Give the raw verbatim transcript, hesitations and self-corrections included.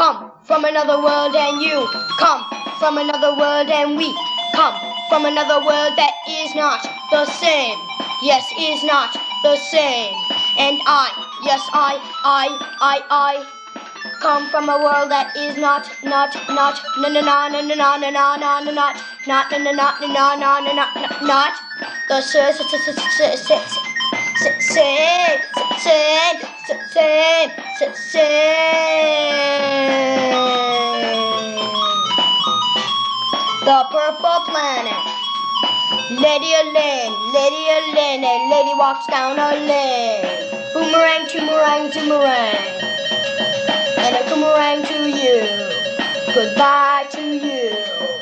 come from another world, and you come from another world, and we come from another world that is not the same. Yes, is not the same. And I, yes, I, I, I, I come from a world that is not, not, not, na na na na na na na na na na not, not, na na na na na na na na not the same, same, same, same, same, same, same. The Purple Planet. Lady a lane, lady a lane, and lady walks down a lane. Boomerang, boomerang, boomerang, and a boomerang to you. Goodbye to you.